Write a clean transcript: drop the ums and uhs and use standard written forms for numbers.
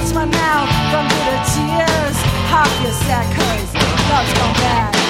rinse my mouth from bitter tears. Half your sad cause love's gone bad.